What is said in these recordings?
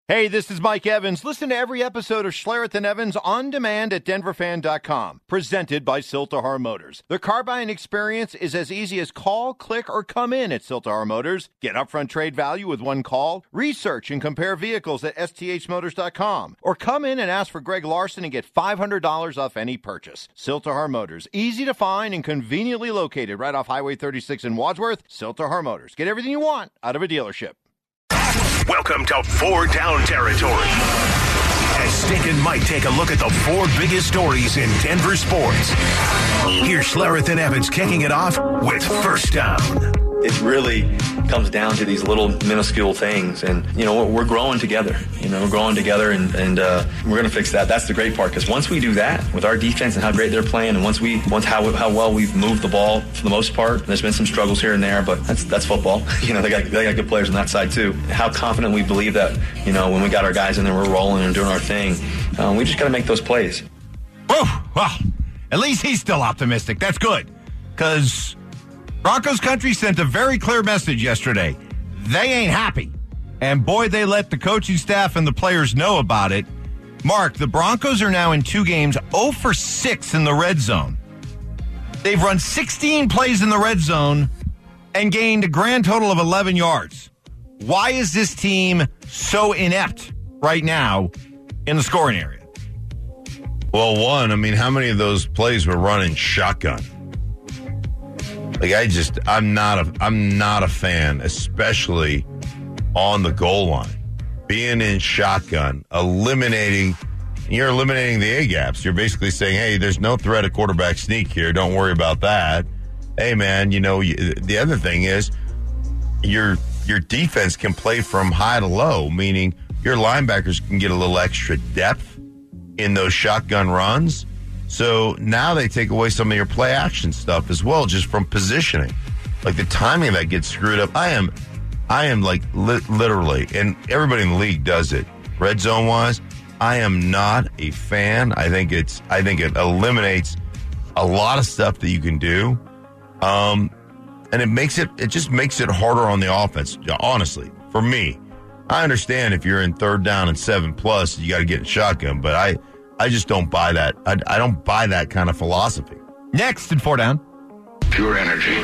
Hey, this is Mike Evans. Listen to every episode of Schlereth and Evans on demand at denverfan.com. Presented by Siltahar Motors. The car buying experience is as easy as call, click, or come in at Siltahar Motors. Get upfront trade value with one call. Research and compare vehicles at sthmotors.com. Or come in and ask for Greg Larson and get $500 off any purchase. Siltahar Motors. Easy to find and conveniently located right off Highway 36 in Wadsworth. Siltahar Motors. Get everything you want out of a dealership. Welcome to Four Down Territory. As Stink and Mike take a look at the four biggest stories in Denver sports. Here's Schlereth and Evans kicking it off with First Down. It really comes down to these little minuscule things, and we're growing together. We're growing together, and we're going to fix that. That's the great part, because once we do that with our defense and how great they're playing, and once how well we've moved the ball for the most part. There's been some struggles here and there, but that's football. They got good players on that side too. How confident we believe that when we got our guys in there, we're rolling and doing our thing. We just got to make those plays. Oh, well, at least he's still optimistic. That's good, because Broncos country sent a very clear message yesterday. They ain't happy. And boy, they let the coaching staff and the players know about it. Mark, the Broncos are now in 2 games 0 for 6 in the red zone. They've run 16 plays in the red zone and gained a grand total of 11 yards. Why is this team so inept right now in the scoring area? Well, one, how many of those plays were running shotgun? I'm not a fan, especially on the goal line. Being in shotgun, you're eliminating the A-gaps. You're basically saying, hey, there's no threat of quarterback sneak here. Don't worry about that. Hey, man, the other thing is your defense can play from high to low, meaning your linebackers can get a little extra depth in those shotgun runs. So now they take away some of your play action stuff as well, just from positioning. Like the timing of that gets screwed up. I am literally, and everybody in the league does it, red zone wise. I am not a fan. I think it eliminates a lot of stuff that you can do. And it just makes it harder on the offense. Honestly, for me, I understand if you're in 3rd down and 7+, you got to get in shotgun, but I just don't buy that. I don't buy that kind of philosophy. Next in 4 down. Pure energy.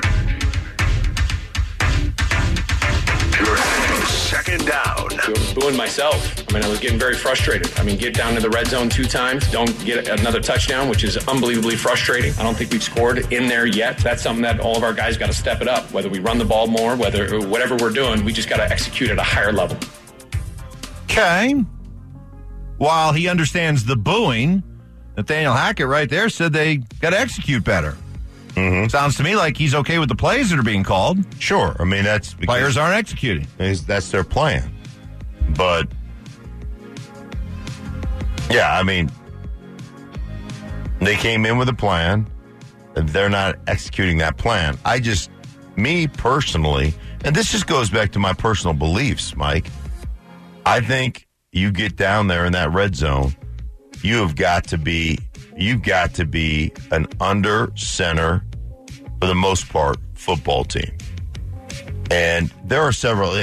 Second down. Booing myself. I was getting very frustrated. Get down to the red zone 2 times, don't get another touchdown, which is unbelievably frustrating. I don't think we've scored in there yet. That's something that all of our guys got to step it up. Whether we run the ball more, whatever we're doing, we just got to execute at a higher level. Okay. While he understands the booing, Nathaniel Hackett right there said they got to execute better. Mm-hmm. Sounds to me like he's okay with the plays that are being called. Sure. That's because players aren't executing. That's their plan. But, yeah, they came in with a plan. And they're not executing that plan. Me personally, and this just goes back to my personal beliefs, Mike, I think you get down there in that red zone, you've got to be an under center, for the most part, football team. And there are several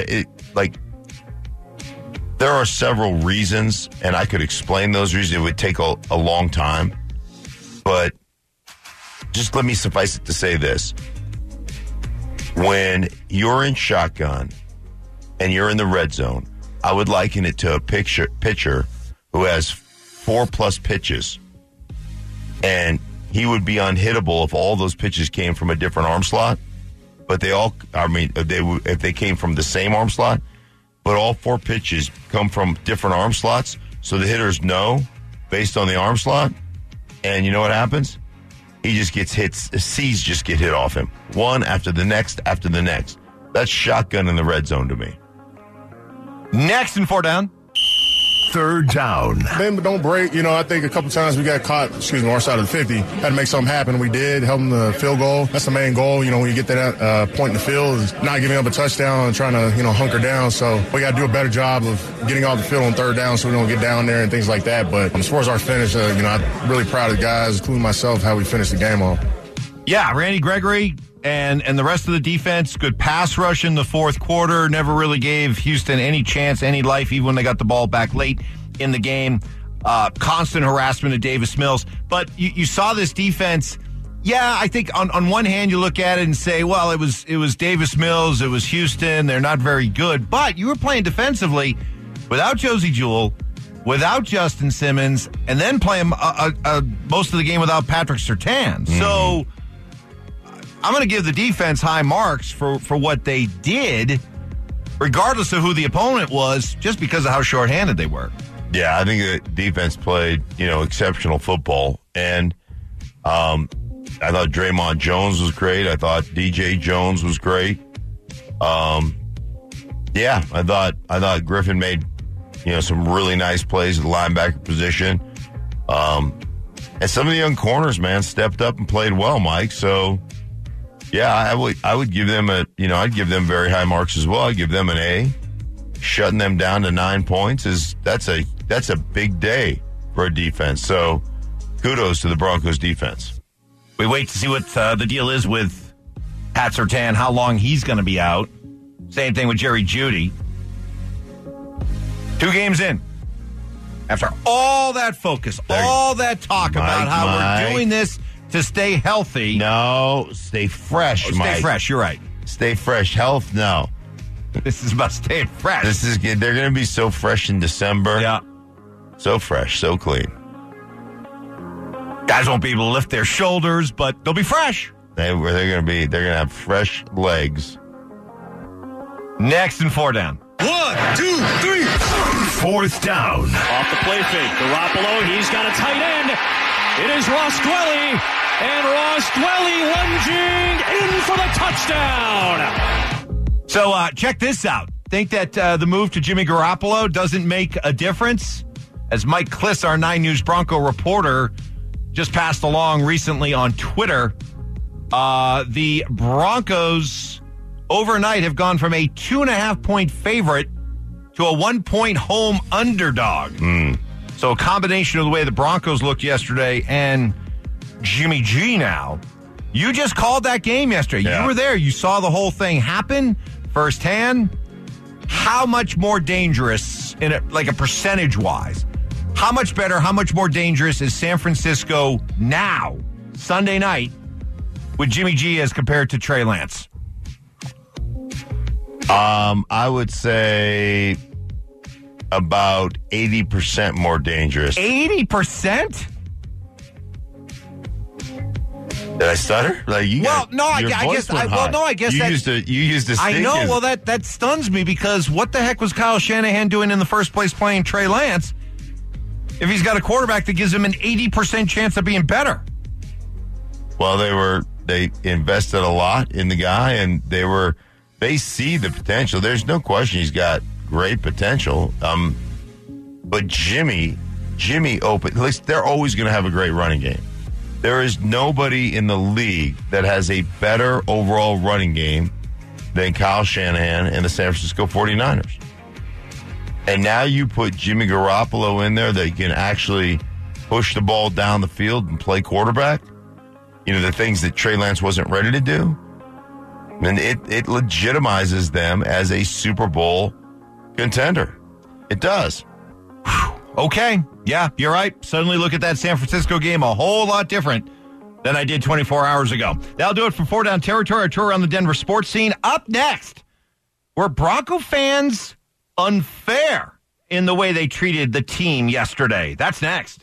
reasons, and I could explain those reasons. It would take a long time. But just let me suffice it to say this. When you're in shotgun and you're in the red zone, I would liken it to a pitcher who has 4+ pitches, and he would be unhittable if all those pitches came from a different arm slot. But if they came from the same arm slot, but all 4 pitches come from different arm slots, so the hitters know based on the arm slot. And you know what happens? He just gets hit. C's just get hit off him, one after the next after the next. That's shotgun in the red zone to me. Next in 4 down. 3rd down. Bend but don't break. I think a couple times we got caught, our side of the 50. Had to make something happen. We did. Help them the field goal. That's the main goal. When you get to that point in the field, is not giving up a touchdown and trying to, hunker down. So we got to do a better job of getting off the field on 3rd down so we don't get down there and things like that. But as far as our finish, I'm really proud of the guys, including myself, how we finished the game off. Yeah, Randy Gregory and the rest of the defense, good pass rush in the fourth quarter, never really gave Houston any chance, any life, even when they got the ball back late in the game. Constant harassment of Davis Mills. But you saw this defense. Yeah, I think on one hand you look at it and say, well, it was Davis Mills, it was Houston, they're not very good. But you were playing defensively without Josie Jewell, without Justin Simmons, and then playing most of the game without Patrick Surtain. Mm-hmm. So I'm going to give the defense high marks for what they did, regardless of who the opponent was, just because of how shorthanded they were. Yeah, I think the defense played, exceptional football. And I thought Draymond Jones was great. I thought DJ Jones was great. Yeah, I thought Griffin made, some really nice plays at the linebacker position. And some of the young corners, man, stepped up and played well, Mike. So, yeah, I would give them I'd give them very high marks as well. I'd give them an A. Shutting them down to 9 points that's a big day for a defense. So, kudos to the Broncos defense. We wait to see what the deal is with Pat Surtain, how long he's going to be out. Same thing with Jerry Jeudy. 2 games in. After all that focus, all that talk about how we're doing this to stay healthy. No, stay fresh, Mike. Stay fresh, you're right. Stay fresh. Health, no. This is about staying fresh. They're going to be so fresh in December. Yeah. So fresh, so clean. Guys won't be able to lift their shoulders, but they'll be fresh. They're going to have fresh legs. Next and 4 down. 1, 2, 3. 4th down. Off the play fake. Garoppolo, he's got a tight end. It is Ross Dwelley. And Ross Dwelley lunging in for the touchdown. So check this out. Think that the move to Jimmy Garoppolo doesn't make a difference? As Mike Kliss, our 9 News Bronco reporter, just passed along recently on Twitter, the Broncos overnight have gone from a 2.5-point favorite to a 1-point home underdog. So a combination of the way the Broncos looked yesterday and Jimmy G now. You just called that game yesterday. Yeah. You were there. You saw the whole thing happen firsthand. How much more dangerous, like a percentage-wise, how much better, how much more dangerous is San Francisco now, Sunday night, with Jimmy G as compared to Trey Lance? I would say about 80% more dangerous. 80%? Did I stutter? I guess you used a stink. I know. Well, that stuns me because what the heck was Kyle Shanahan doing in the first place playing Trey Lance if he's got a quarterback that gives him an 80% chance of being better? Well, they invested a lot in the guy, and they see the potential. There's no question he's got great potential. But Jimmy open. At least they're always going to have a great running game. There is nobody in the league that has a better overall running game than Kyle Shanahan and the San Francisco 49ers. And now you put Jimmy Garoppolo in there that can actually push the ball down the field and play quarterback. The things that Trey Lance wasn't ready to do. And it legitimizes them as a Super Bowl contender. It does. Okay. Yeah, you're right. Suddenly look at that San Francisco game a whole lot different than I did 24 hours ago. That'll do it for 4 Down Territory, a tour around the Denver sports scene. Up next, were Bronco fans unfair in the way they treated the team yesterday? That's next.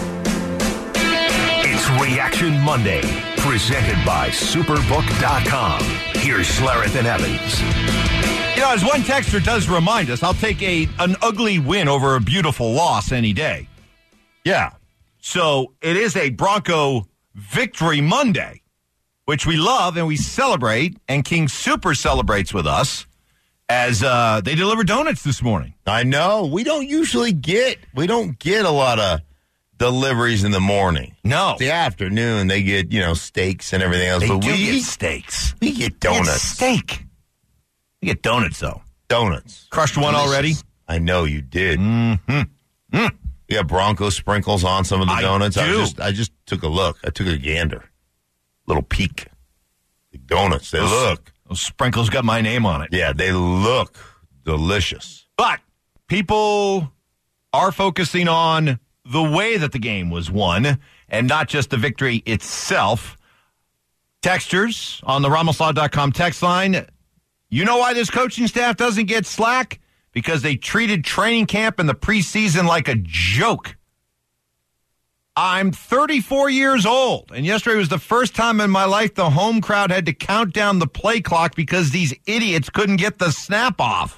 It's Reaction Monday, presented by Superbook.com. Here's Schlereth and Evans. As one texter does remind us, I'll take an ugly win over a beautiful loss any day. Yeah. So it is a Bronco Victory Monday, which we love and we celebrate, and King Super celebrates with us as they deliver donuts this morning. I know. We don't get a lot of deliveries in the morning. No. It's the afternoon. They get, steaks and everything else. We get steaks. We get donuts. We get steak. You get donuts, though. Donuts. Crushed one already? I know you did. Mm-hmm. You have Bronco sprinkles on some of the donuts. Do. I just took a look. I took a gander. Little peek. Donuts. They look. Those sprinkles got my name on it. Yeah, they look delicious. But people are focusing on the way that the game was won and not just the victory itself. Texters on the RamosLaw.com text line. You know why this coaching staff doesn't get slack? Because they treated training camp and the preseason like a joke. I'm 34 years old, and yesterday was the first time in my life the home crowd had to count down the play clock because these idiots couldn't get the snap off.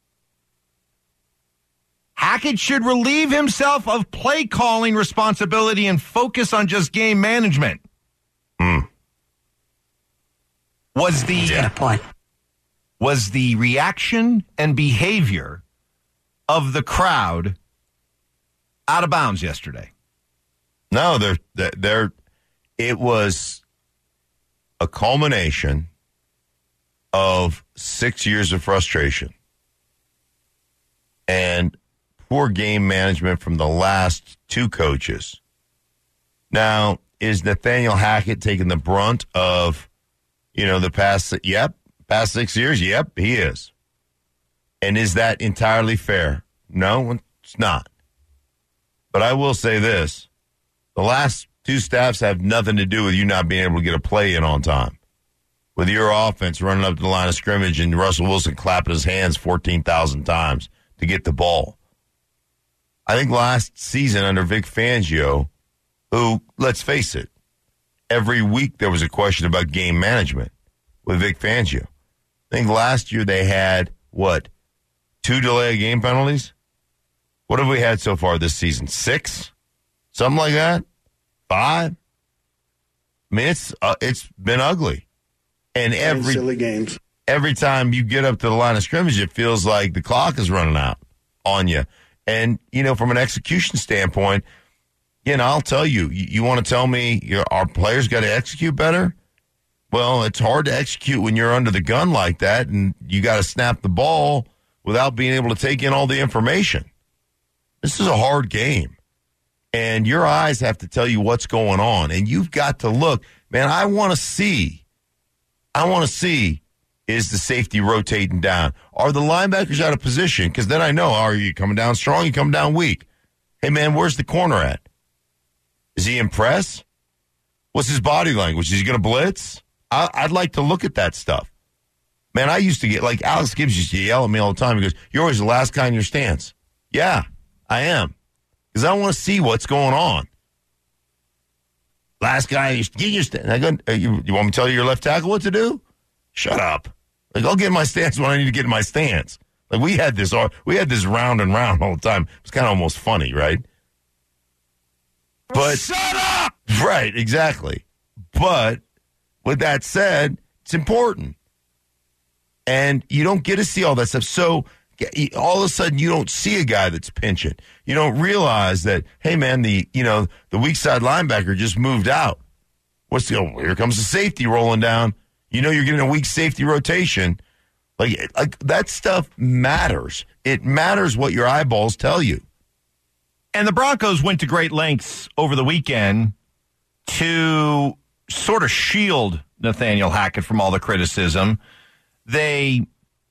Hackett should relieve himself of play calling responsibility and focus on just game management. Was the reaction and behavior of the crowd out of bounds yesterday? No, it was a culmination of 6 years of frustration and poor game management from the last two coaches. Now, is Nathaniel Hackett taking the brunt of, the past 6 years? Yep, he is. And is that entirely fair? No, it's not. But I will say this. The last two staffs have nothing to do with you not being able to get a play in on time. With your offense running up to the line of scrimmage and Russell Wilson clapping his hands 14,000 times to get the ball. I think last season under Vic Fangio, who, let's face it, every week there was a question about game management with Vic Fangio. I think last year they had, 2 delay of game penalties? What have we had so far this season? 6? Something like that? 5? I mean, it's been ugly. And silly games. Every time you get up to the line of scrimmage, it feels like the clock is running out on you. And, from an execution standpoint, I'll tell you, you want to tell me our players got to execute better? Well, it's hard to execute when you're under the gun like that, and you got to snap the ball without being able to take in all the information. This is a hard game. And your eyes have to tell you what's going on. And you've got to look. Man, I want to see, is the safety rotating down? Are the linebackers out of position? Because then I know, are you coming down strong? You coming down weak? Hey, man, where's the corner at? Is he impressed? What's his body language? Is he going to blitz? I'd like to look at that stuff. Man, I used to get, like Alex Gibbs used to yell at me all the time. He goes, you're always the last guy in your stance. Yeah, I am. Because I want to see what's going on. Last guy, get your stance. I go, you want me to tell you your left tackle what to do? Shut up. Like, I'll get in my stance when I need to get in my stance. Like, we had this round and round all the time. It's kind of almost funny, right? But shut up! Right, exactly. But with that said, it's important. And you don't get to see all that stuff. So all of a sudden, you don't see a guy that's pinching. You don't realize that, hey, man, the weak side linebacker just moved out. Here comes the safety rolling down. You're getting a weak safety rotation. Like that stuff matters. It matters what your eyeballs tell you. And the Broncos went to great lengths over the weekend to sort of shield Nathaniel Hackett from all the criticism. They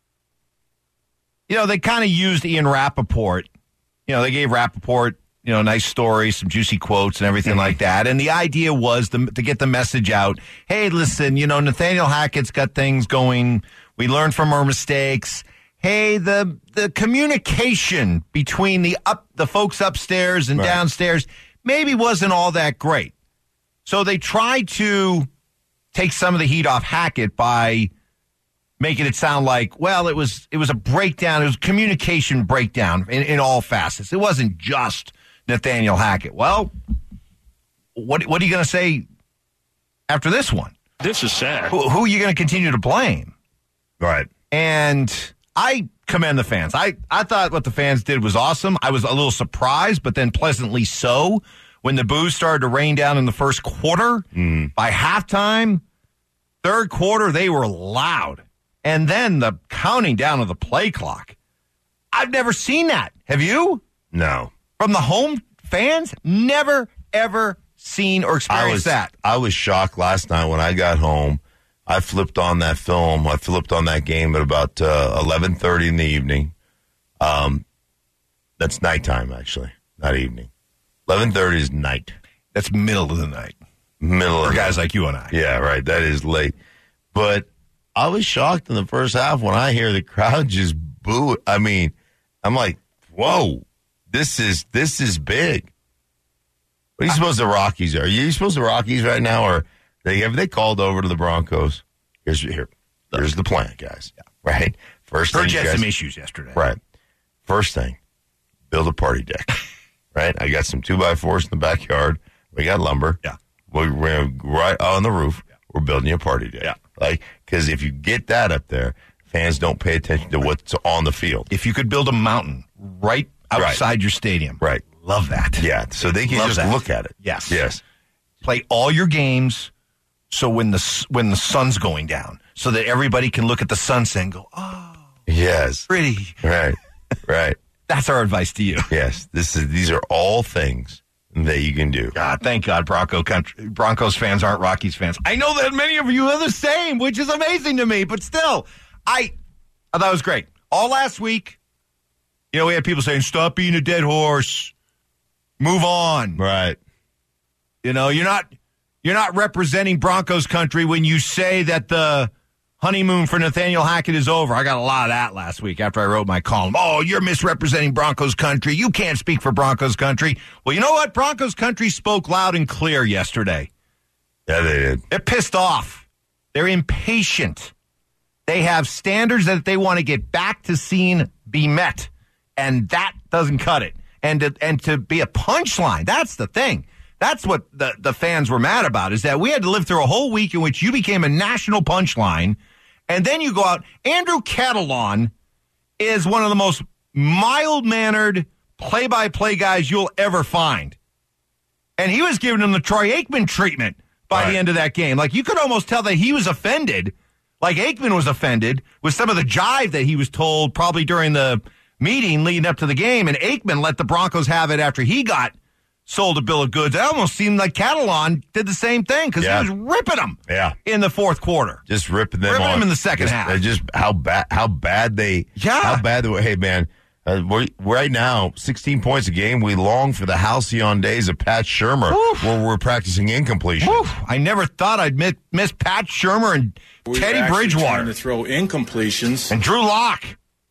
kind of used Ian Rappaport. They gave Rappaport, nice stories, some juicy quotes and everything like that. And the idea was to get the message out. Hey, listen, Nathaniel Hackett's got things going. We learned from our mistakes. Hey, the communication between the folks upstairs and downstairs maybe wasn't all that great. So they tried to take some of the heat off Hackett by making it sound like, well, it was a breakdown. It was a communication breakdown in all facets. It wasn't just Nathaniel Hackett. Well, what are you going to say after this one? This is sad. Who are you going to continue to blame? Right. And I commend the fans. I thought what the fans did was awesome. I was a little surprised, but then pleasantly so when the boos started to rain down in the first quarter. By halftime, third quarter, they were loud. And then the counting down of the play clock. I've never seen that. Have you? No. From the home fans? Never, ever seen or experienced that. I was shocked last night when I got home. I flipped on that film. I flipped on that game at about 11:30 in the evening. That's nighttime, actually, not evening. 11:30 is night. That's middle of the night. Middle For of guys the like you and I. Yeah, right. That is late. But I was shocked in the first half when I hear the crowd just boo. I mean, I'm like, whoa, this is big. What are you supposed to Rockies? Are you supposed to Rockies right now, or have they called over to the Broncos? Here's the plan, guys. Yeah. Right. First thing, you had some issues yesterday. Right. First thing, build a party deck. Right. I got some 2x4s in the backyard. We got lumber. Yeah. We're right on the roof. Yeah. We're building a party deck. Yeah. Like, because if you get that up there, fans don't pay attention to what's on the field. If you could build a mountain right outside your stadium. Right. Love that. Yeah. So they can just look at it. Yes. Yes. Play all your games so when the sun's going down, so that everybody can look at the sunset and go, oh, yes, pretty. Right. Right. That's our advice to you. Yes. These are all things that you can do. God, thank God Broncos fans aren't Rockies fans. I know that many of you are the same, which is amazing to me, but still, I thought it was great. All last week, we had people saying, stop being a dead horse. Move on. Right. You're not representing Broncos country when you say that the honeymoon for Nathaniel Hackett is over. I got a lot of that last week after I wrote my column. Oh, you're misrepresenting Broncos country. You can't speak for Broncos country. Well, you know what? Broncos country spoke loud and clear yesterday. Yeah, they did. They're pissed off. They're impatient. They have standards that they want to get back to seeing be met, and that doesn't cut it. And to be a punchline, that's the thing. That's what the fans were mad about, is that we had to live through a whole week in which you became a national punchline, and then you go out. Andrew Catalon is one of the most mild-mannered play-by-play guys you'll ever find. And he was giving him the Troy Aikman treatment by the end of that game. Like, you could almost tell that he was offended, like Aikman was offended, with some of the jive that he was told probably during the meeting leading up to the game, and Aikman let the Broncos have it after he got sold a bill of goods. It almost seeed like Catalon did the same thing because he was ripping them in the fourth quarter. Just ripping them in the second half. Just how bad they were. Hey, man, right now, 16 points a game. We long for the halcyon days of Pat Shurmur where we're practicing incompletion. I never thought I'd miss Pat Shurmur and Teddy Bridgewater. Trying to throw incompletions. And Drew Lock.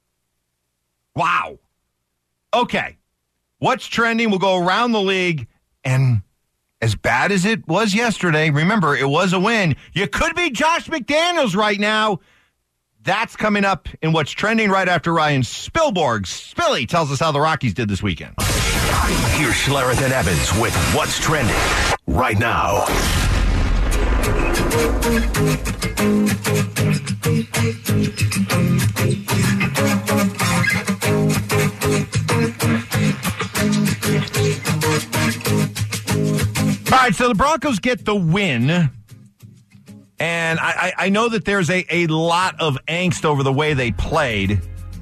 Wow. Okay. What's trending? We'll go around the league, and as bad as it was yesterday, remember, it was a win. You could be Josh McDaniels right now. That's coming up in what's trending right after Ryan Spilborg. Spilly tells us how the Rockies did this weekend. Here's Schlereth and Evans with what's trending right now. All right, so the Broncos get the win, and I know that there's a lot of angst over the way they played.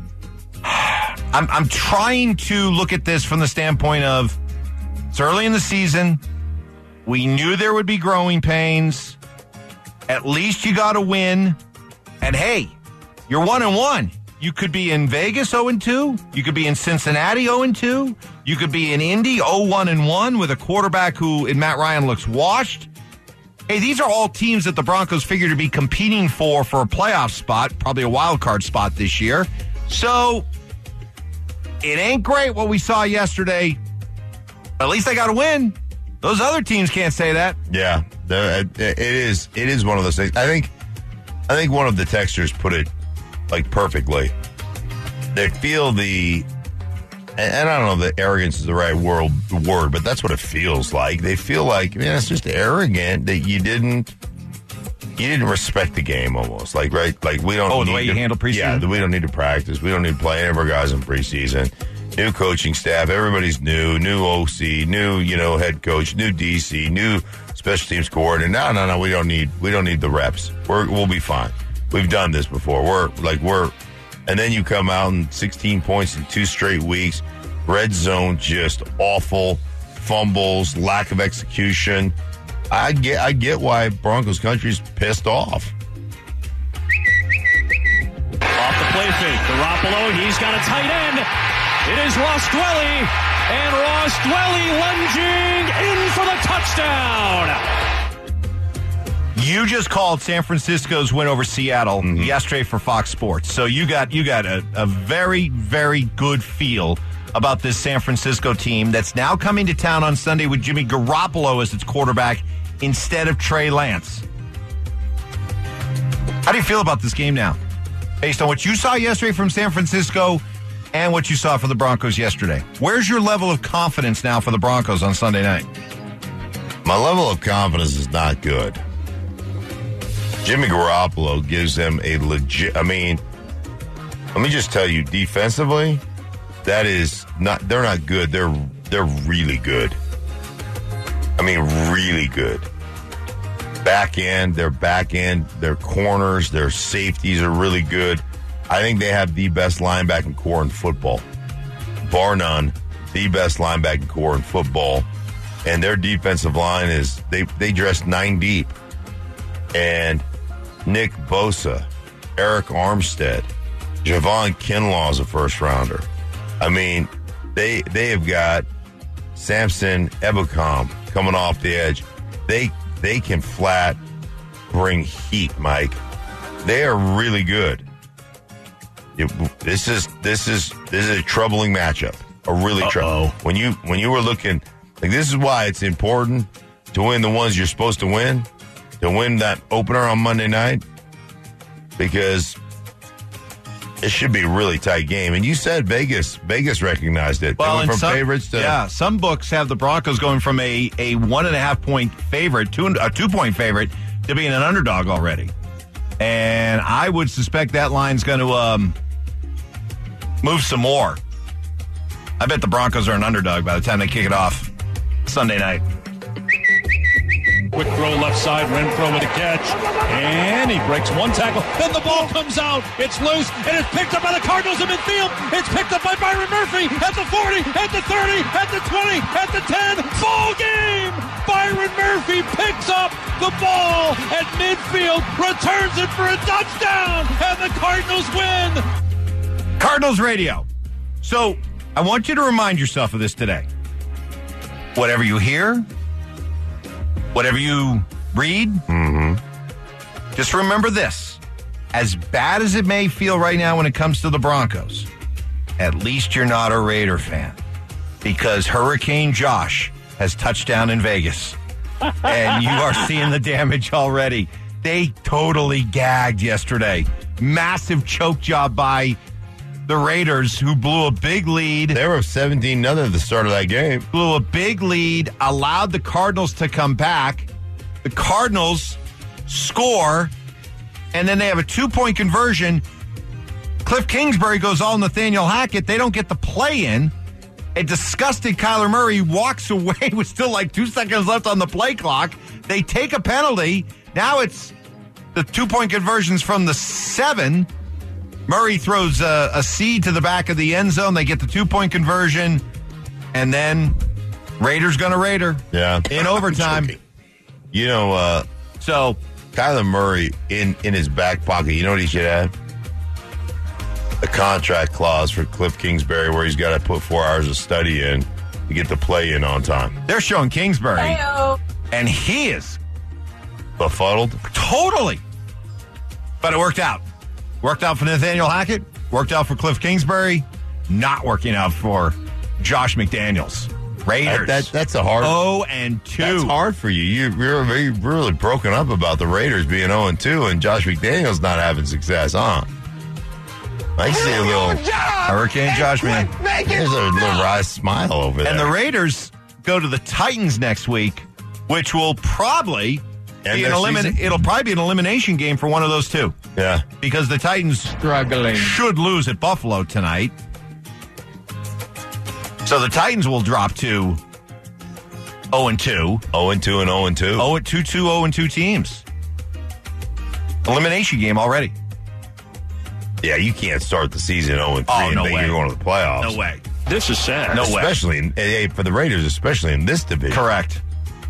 I'm trying to look at this from the standpoint of it's early in the season. We knew there would be growing pains. At least you got a win. And, hey, you're 1-1. You could be in Vegas 0-2. You could be in Cincinnati 0-2. You could be in Indy 0-1-1 with a quarterback who, in Matt Ryan, looks washed. Hey, these are all teams that the Broncos figure to be competing for a playoff spot, probably a wild card spot this year. So it ain't great what we saw yesterday. At least they got a win. Those other teams can't say that. Yeah, it is one of those things. I think one of the texters put it like perfectly. They feel and I don't know if arrogance is the right word, but that's what it feels like. They feel like, man, it's just arrogant that you didn't respect the game almost. Like, right? Like, we don't need the way you handle preseason? Yeah, we don't need to practice. We don't need to play any of our guys in preseason. New coaching staff, everybody's new OC, new, head coach, new DC, new special teams coordinator. No, we don't need the reps. We'll be fine. We've done this before. And then you come out and 16 points in 2 straight weeks. Red zone, just awful. Fumbles, lack of execution. I get why Broncos country's pissed off. play fake. Garoppolo, he's got a tight end. It is Ross Dwelly, and Ross Dwelly lunging in for the touchdown. You just called San Francisco's win over Seattle yesterday for Fox Sports. So you got a very, very good feel about this San Francisco team that's now coming to town on Sunday with Jimmy Garoppolo as its quarterback instead of Trey Lance. How do you feel about this game now? Based on what you saw yesterday from San Francisco and what you saw for the Broncos yesterday. Where's your level of confidence now for the Broncos on Sunday night? My level of confidence is not good. Jimmy Garoppolo gives them a legit... I mean, let me just tell you, defensively, that is not... They're not good. They're really good. I mean, really good. Their back end, their corners, their safeties are really good. I think they have the best linebacking core in football. Bar none, the best linebacking core in football. And their defensive line is... They dress 9 deep. And Nick Bosa, Eric Armstead, Javon Kinlaw is a first-rounder. I mean, they have got Samson Ebukam coming off the edge. They can flat bring heat, Mike. They are really good. This is a troubling matchup. A really troubling. When you were looking, like, this is why it's important to win the ones you're supposed to win that opener on Monday night, because it should be a really tight game. And you said Vegas recognized it. Well, from favorites to some books have the Broncos going from a 1.5 point favorite to a 2-point favorite to being an underdog already. And I would suspect that line's going to move some more. I bet the Broncos are an underdog by the time they kick it off Sunday night. Quick throw left side, Renfro with a catch, and he breaks one tackle. Then the ball comes out. It's loose, and it's picked up by the Cardinals in midfield. It's picked up by Byron Murphy at the 40, at the 30, at the 20, at the 10. Ball game! Byron Murphy picks up the ball at midfield, returns it for a touchdown, and the Cardinals win. Cardinals radio. So I want you to remind yourself of this today. Whatever you hear, whatever you read, just remember this. As bad as it may feel right now when it comes to the Broncos, at least you're not a Raider fan, because Hurricane Josh has touched down in Vegas, and you are seeing the damage already. They totally gagged yesterday. Massive choke job by the Raiders, who blew a big lead. They were 17-0 at the start of that game. Blew a big lead, allowed the Cardinals to come back. The Cardinals score, and then they have a 2-point conversion. Cliff Kingsbury goes all Nathaniel Hackett. They don't get the play in. A disgusted Kyler Murray walks away with still like 2 seconds left on the play clock. They take a penalty. Now it's the 2-point conversions from the 7. Murray throws a seed to the back of the end zone. They get the 2-point conversion, and then Raiders gonna Raider. Yeah. In overtime. You know, so Kyler Murray in his back pocket, you know what he should have? A contract clause for Cliff Kingsbury where he's got to put 4 hours of study in to get the play in on time. They're showing Kingsbury, and he is befuddled. Totally. But it worked out. Worked out for Nathaniel Hackett. Worked out for Cliff Kingsbury. Not working out for Josh McDaniels. Raiders. That's a hard. 0-2. That's hard for you. You're really broken up about the Raiders being 0-2 and Josh McDaniels not having success, huh? I see a little Hurricane Josh, man. There's a little wry smile over there. And the Raiders go to the Titans next week, which will probably be it'll probably be an elimination game for one of those two. Yeah. Because the Titans should lose at Buffalo tonight. So the Titans will drop to 0-2. 0-2 and 0-2. 0-2 teams. Elimination game already. Yeah, you can't start the season 0-3 and think you're going to the playoffs. No way. This is sad. No way. Especially for the Raiders, especially in this division. Correct.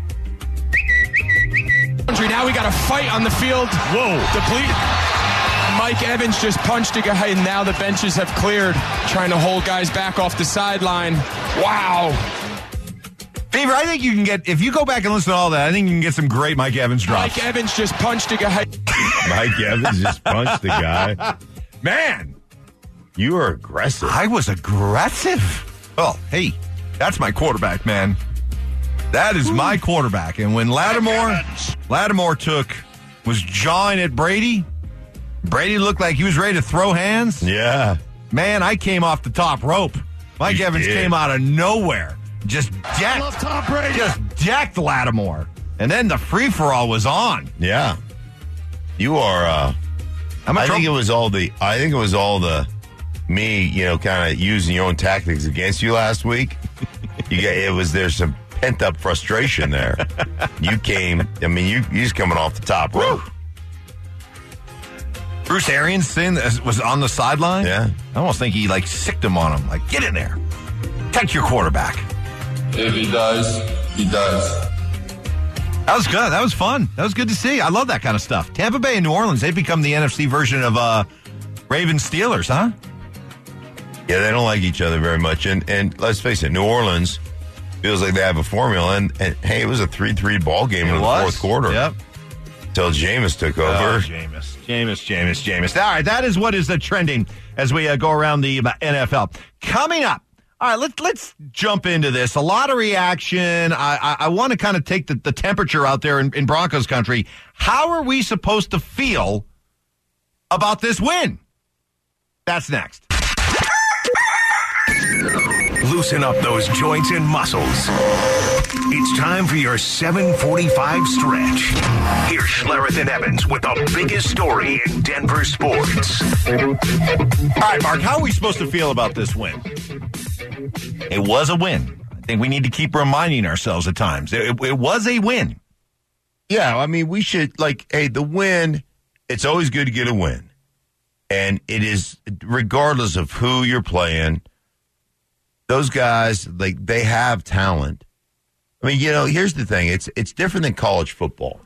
Now we got a fight on the field. Whoa. Deplete. Mike Evans just punched a guy, and now the benches have cleared, trying to hold guys back off the sideline. Wow. Fever, I think you can get, if you go back and listen to all that, I think you can get some great Mike Evans drops. Mike Evans just punched a guy. Mike Evans just punched the guy. Man. You were aggressive. I was aggressive. Well, hey, that's my quarterback, man. That is my quarterback. And when Lattimore was jawing at Brady looked like he was ready to throw hands. Yeah. Man, I came off the top rope. Mike Evans came out of nowhere. Just decked Lattimore. And then the free-for-all was on. Yeah. You are, I think it was all the me, kind of using your own tactics against you last week. There's some pent-up frustration there. You just coming off the top rope. Bruce Arians was on the sideline. Yeah. I almost think he, sicked him on him. Get in there. Protect your quarterback. If he dies, he dies. That was good. That was fun. That was good to see. I love that kind of stuff. Tampa Bay and New Orleans, they've become the NFC version of Ravens Steelers, huh? Yeah, they don't like each other very much. And let's face it, New Orleans feels like they have a formula. And hey, it was a 3-3 ball game in the fourth quarter. Yep. Until Jameis took over. Oh, Jameis. All right, that is what is trending as we go around the NFL. Coming up. All right, let's jump into this. A lot of reaction. I want to kind of take the temperature out there in Broncos country. How are we supposed to feel about this win? That's next. Loosen up those joints and muscles. It's time for your 7:45 stretch. Here's Schlereth and Evans with the biggest story in Denver sports. All right, Mark, how are we supposed to feel about this win? It was a win. I think we need to keep reminding ourselves at times. It was a win. Yeah, we should, the win, it's always good to get a win. And it is, regardless of who you're playing, those guys, they have talent. Here's the thing. It's different than college football.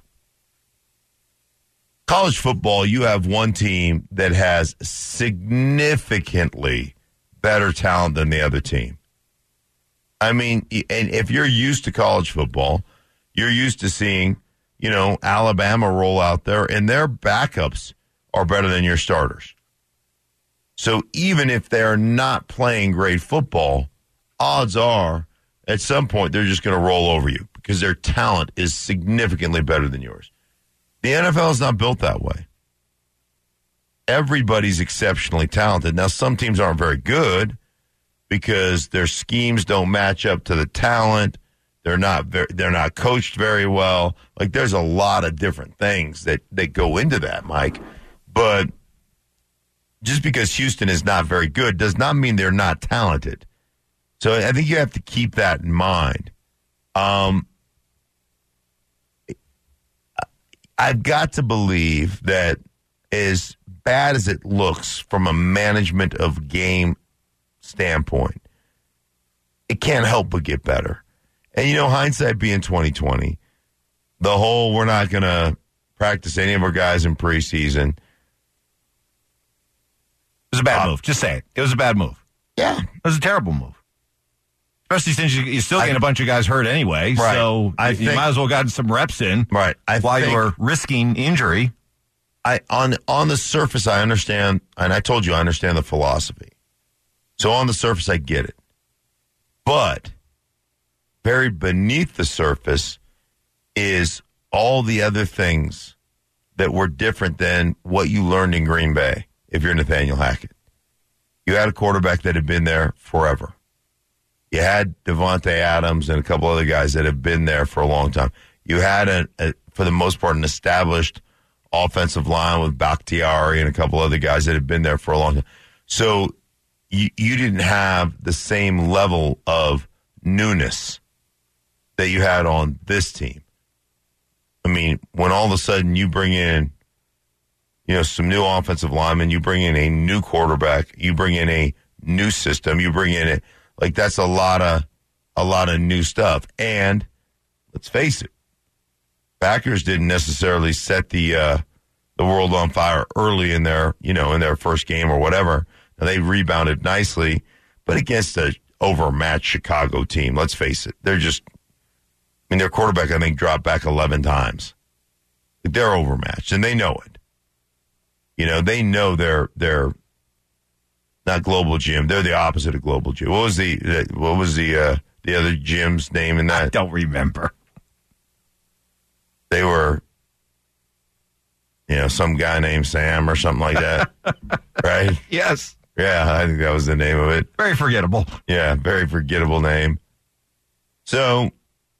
College football, you have one team that has significantly better talent than the other team. And if you're used to college football, you're used to seeing, Alabama roll out there, and their backups are better than your starters. So even if they're not playing great football, odds are at some point they're just going to roll over you because their talent is significantly better than yours. The NFL is not built that way. Everybody's exceptionally talented. Now, some teams aren't very good because their schemes don't match up to the talent. They're not coached very well. There's a lot of different things that go into that, Mike. But just because Houston is not very good does not mean they're not talented. So I think you have to keep that in mind. I've got to believe that as bad as it looks from a management of game standpoint, it can't help but get better. And, hindsight being 2020, the whole we're not going to practice any of our guys in preseason. It was a bad move. Just say it. It was a bad move. Yeah. It was a terrible move. Especially since you're still getting a bunch of guys hurt anyway. Right. So you might as well gotten some reps in. Right. While you were risking injury. On the surface, I understand, and I told you I understand the philosophy. So on the surface, I get it. But buried beneath the surface is all the other things that were different than what you learned in Green Bay if you're Nathaniel Hackett. You had a quarterback that had been there forever. You had Devontae Adams and a couple other guys that have been there for a long time. You had, for the most part, an established offensive line with Bakhtiari and a couple other guys that have been there for a long time. So you didn't have the same level of newness that you had on this team. When all of a sudden you bring in, some new offensive linemen, you bring in a new quarterback, you bring in a new system, you bring in that's a lot of new stuff. And let's face it, Packers didn't necessarily set the the world on fire early in their, in their first game or whatever. Now, they rebounded nicely, but against a overmatched Chicago team, let's face it, they're just, their quarterback, I think, dropped back 11 times. They're overmatched, and they know it. They know they're not Global Gym. They're the opposite of Global Gym. What was the other gym's name in that? I don't remember. They were, some guy named Sam or something like that, right? Yes. Yeah, I think that was the name of it. Very forgettable. Yeah, very forgettable name. So,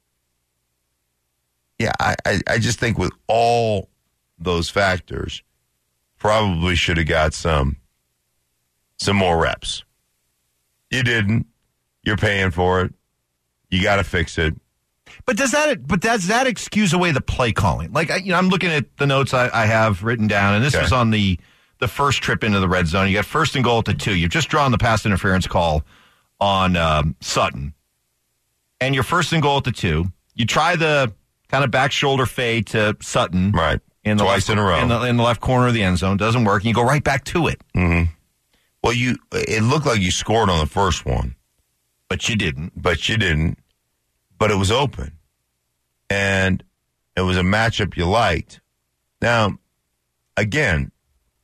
yeah, I just think with all those factors, probably should have got some more reps. You didn't. You're paying for it. You got to fix it. But does that excuse away the play calling? Like, I'm looking at the notes I have written down, and this was on the first trip into the red zone. You got 1st and goal at the 2. You've just drawn the pass interference call on Sutton. And your 1st and goal at the 2. You try the kind of back shoulder fade to Sutton. Right. Twice in a row. In the left corner of the end zone. Doesn't work, and you go right back to it. Mm-hmm. Well, it looked like you scored on the first one. But you didn't. But it was open. And it was a matchup you liked. Now, again,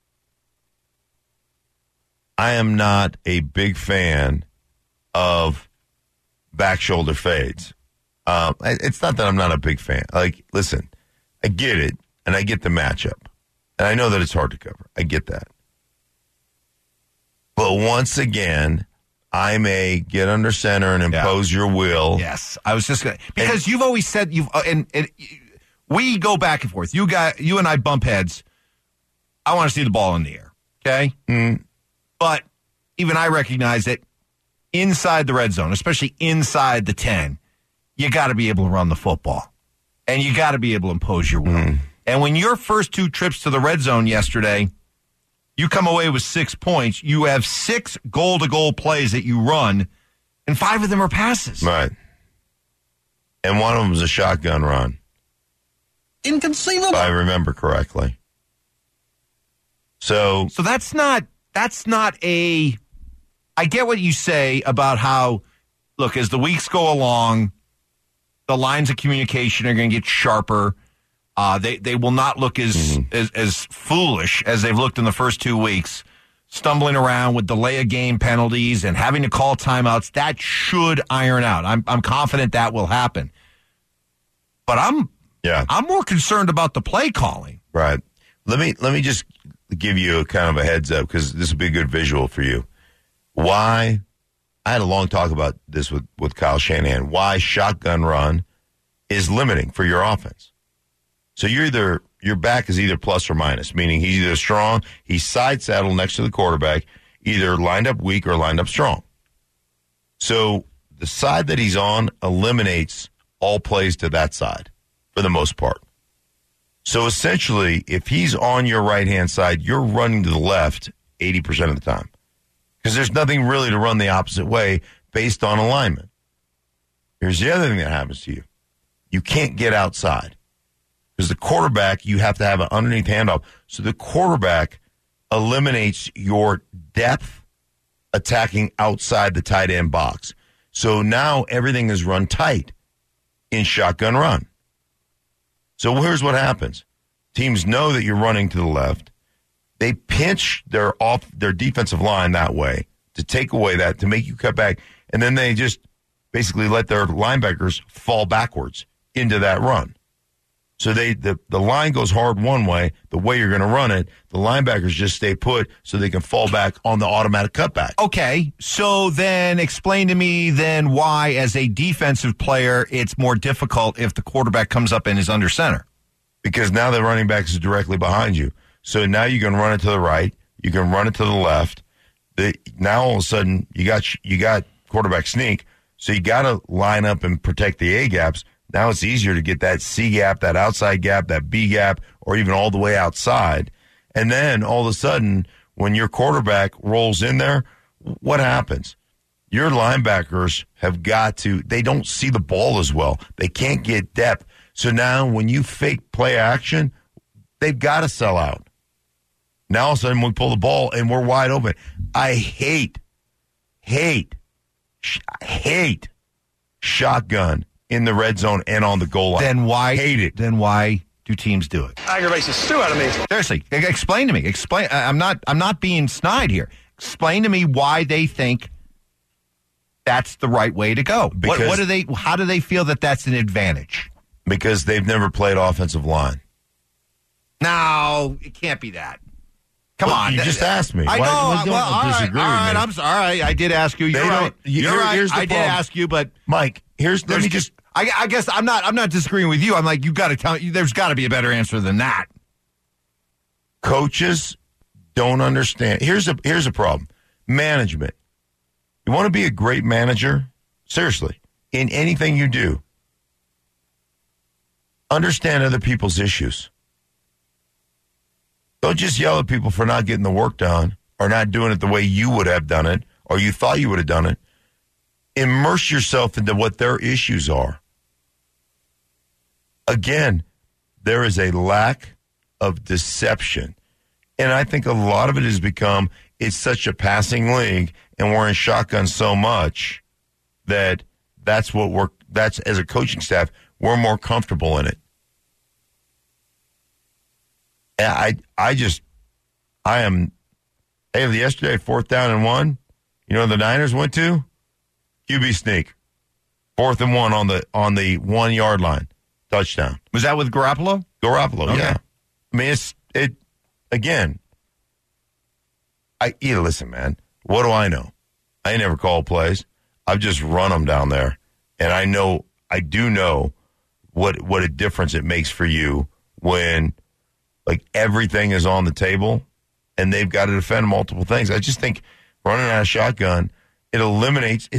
I am not a big fan of back shoulder fades. It's not that I'm not a big fan. Like, listen, I get it, and I get the matchup. And I know that it's hard to cover. I get that. But once again, I may get under center and impose your will. Yes, I was just going to, because you've always said and we go back and forth. You and I bump heads. I want to see the ball in the air. Okay, but even I recognize that inside the red zone, especially inside the 10, you got to be able to run the football, and you got to be able to impose your will. And when your first 2 trips to the red zone yesterday, you come away with 6 points. You have 6 goal-to-goal plays that you run, and 5 of them are passes. Right. And one of them was a shotgun run. Inconceivable. If I remember correctly. So that's not a... I get what you say about how, look, as the weeks go along, the lines of communication are going to get sharper. They will not look as foolish as they've looked in the first 2 weeks, stumbling around with delay of game penalties and having to call timeouts. That should iron out. I'm confident that will happen. But I'm more concerned about the play calling. Right. Let me just give you a kind of a heads up, because this will be a good visual for you. Why? I had a long talk about this with Kyle Shanahan. Why shotgun run is limiting for your offense. So your back is either plus or minus, meaning he's either strong, he's side saddled next to the quarterback, either lined up weak or lined up strong. So the side that he's on eliminates all plays to that side for the most part. So essentially, if he's on your right-hand side, you're running to the left 80% of the time, because there's nothing really to run the opposite way based on alignment. Here's the other thing that happens to you. You can't get outside. Because the quarterback, you have to have an underneath handoff. So the quarterback eliminates your depth attacking outside the tight end box. So now everything is run tight in shotgun run. So here's what happens. Teams know that you're running to the left. They pinch their defensive line that way to take away that, to make you cut back. And then they just basically let their linebackers fall backwards into that run. So the line goes hard one way, the way you're going to run it, the linebackers just stay put so they can fall back on the automatic cutback. Okay, so then explain to me then why, as a defensive player, it's more difficult if the quarterback comes up and is under center. Because now the running back is directly behind you. So now you can run it to the right, you can run it to the left. Now all of a sudden you got quarterback sneak, so you got to line up and protect the A gaps. Now it's easier to get that C gap, that outside gap, that B gap, or even all the way outside. And then all of a sudden, when your quarterback rolls in there, what happens? Your linebackers they don't see the ball as well. They can't get depth. So now when you fake play action, they've got to sell out. Now all of a sudden we pull the ball and we're wide open. I hate shotgun in the red zone and on the goal line. Then why hate it? Then why do teams do it? Aggravates the stew out of me. Seriously, explain to me. Explain. I'm not being snide here. Explain to me why they think that's the right way to go. What do they? How do they feel that that's an advantage? Because they've never played offensive line. No, it can't be that. Come on. You just asked me. I know. Why don't all disagree right, with me? I'm sorry. I did ask you. You're right. You're right. Here's the I did problem. ask you, but Mike, let me just. I guess I'm not disagreeing with you. I'm like, you got to tell me. There's got to be a better answer than that. Coaches don't understand. Here's a problem. Management. You want to be a great manager? Seriously, in anything you do, understand other people's issues. Don't just yell at people for not getting the work done or not doing it the way you would have done it or you thought you would have done it. Immerse yourself into what their issues are. Again, there is a lack of deception. And I think a lot of it has become, it's such a passing league and we're in shotgun so much that that's as a coaching staff, we're more comfortable in it. And yesterday, 4th down and 1, you know, the Niners went to QB sneak, 4th and 1 on the 1 yard line, touchdown. Was that with Garoppolo? Garoppolo, okay. Yeah. I mean, listen, man, what do I know? I ain't never called plays. I've just run them down there. And I do know what a difference it makes for you when like everything is on the table and they've got to defend multiple things. I just think running out of shotgun, it eliminates,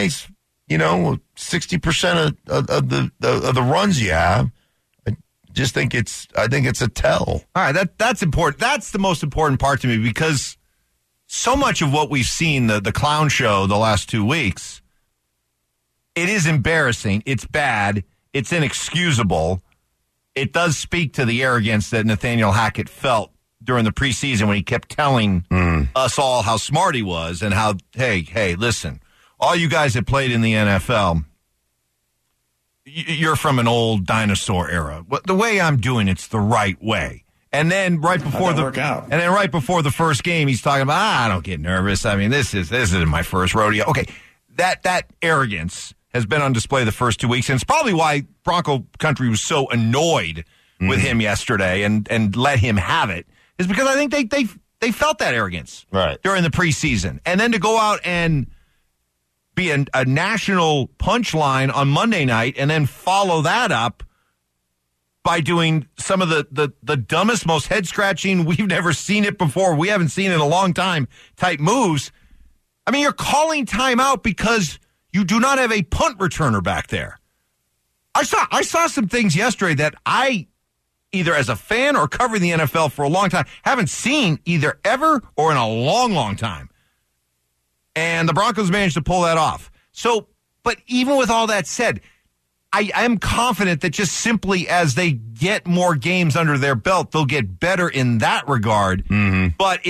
60% of the runs you have. I think it's a tell. All right, that's important. That's the most important part to me because so much of what we've seen, the clown show the last 2 weeks, it is embarrassing. It's bad. It's inexcusable. It does speak to the arrogance that Nathaniel Hackett felt during the preseason when he kept telling us all how smart he was and how, hey, listen, all you guys that played in the NFL, you're from an old dinosaur era. The way I'm doing it's the right way. And then right before the first game, he's talking about, I don't get nervous. I mean, this isn't my first rodeo. Okay, that arrogance has been on display the first 2 weeks, and it's probably why Bronco Country was so annoyed with him yesterday and let him have it, is because I think they felt that arrogance during the preseason. And then to go out and be a national punchline on Monday night and then follow that up by doing some of the dumbest, most head-scratching, we've never seen it before, we haven't seen it in a long time type moves. I mean, you're calling timeout because you do not have a punt returner back there. I saw some things yesterday that I, either as a fan or covering the NFL for a long time, haven't seen either ever or in a long, long time. And the Broncos managed to pull that off. So, but even with all that said, I am confident that just simply as they get more games under their belt, they'll get better in that regard. Mm-hmm. But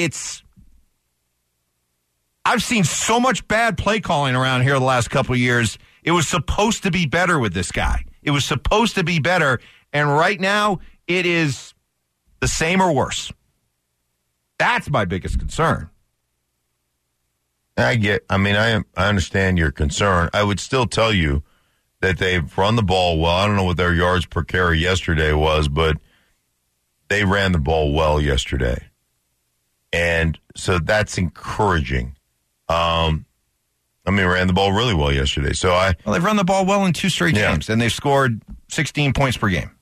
I've seen so much bad play calling around here the last couple of years. It was supposed to be better with this guy. It was supposed to be better. And right now, it is the same or worse. That's my biggest concern. I understand your concern. I would still tell you that they've run the ball well. I don't know what their yards per carry yesterday was, but they ran the ball well yesterday. And so that's encouraging. Ran the ball really well yesterday. So they've run the ball well in 2 straight games, and they've scored 16 points per game.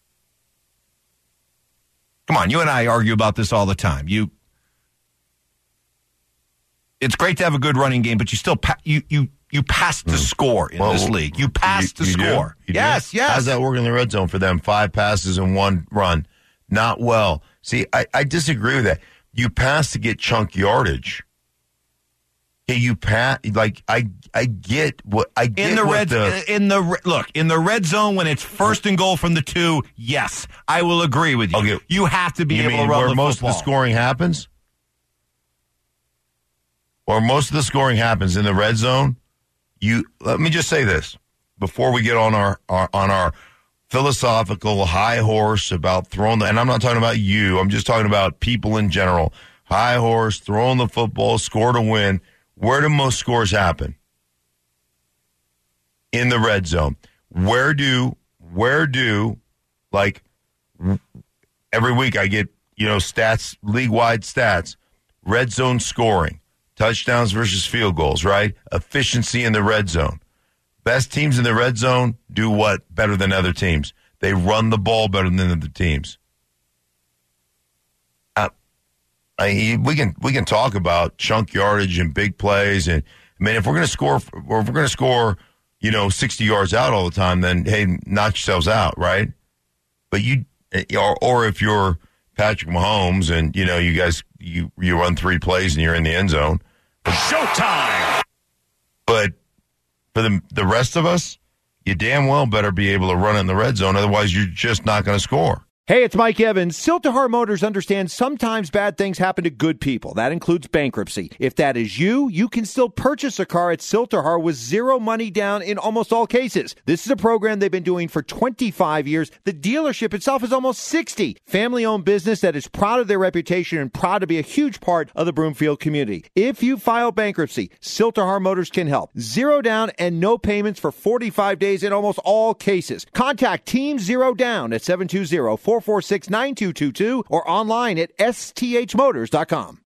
Come on, you and I argue about this all the time. It's great to have a good running game, but you still you pass to score in this league. You pass to score. Yes. How's that work in the red zone for them? 5 passes and 1 run. Not well. See, I disagree with that. You pass to get chunk yardage. you I get what I get in the what in the red zone when it's first and goal from the 2. Yes, I will agree with you. Okay. You have to be able to run where the most football. of the scoring happens? Or most of the scoring happens in the red zone. Let me just say this before we get on our philosophical high horse about throwing and I'm not talking about you. I'm just talking about people in general. High horse, throwing the football, score to win. Where do most scores happen? In the red zone. Where do like every week I get, stats, league-wide stats, red zone scoring, touchdowns versus field goals, right? Efficiency in the red zone. Best teams in the red zone do what better than other teams? They run the ball better than other teams. We can talk about chunk yardage and big plays, and if we're going to score, 60 yards out all the time, then hey, knock yourselves out, right? But or if you're Patrick Mahomes and you guys you run 3 plays and you're in the end zone, Showtime. But for the rest of us, you damn well better be able to run it in the red zone, otherwise you're just not going to score. Hey, it's Mike Evans. Siltahar Motors understands sometimes bad things happen to good people. That includes bankruptcy. If that is you, you can still purchase a car at Siltahar with zero money down in almost all cases. This is a program they've been doing for 25 years. The dealership itself is almost 60. Family-owned business that is proud of their reputation and proud to be a huge part of the Broomfield community. If you file bankruptcy, Siltahar Motors can help. Zero down and no payments for 45 days in almost all cases. Contact Team Zero Down at 720-446-9222 or online at sthmotors.com.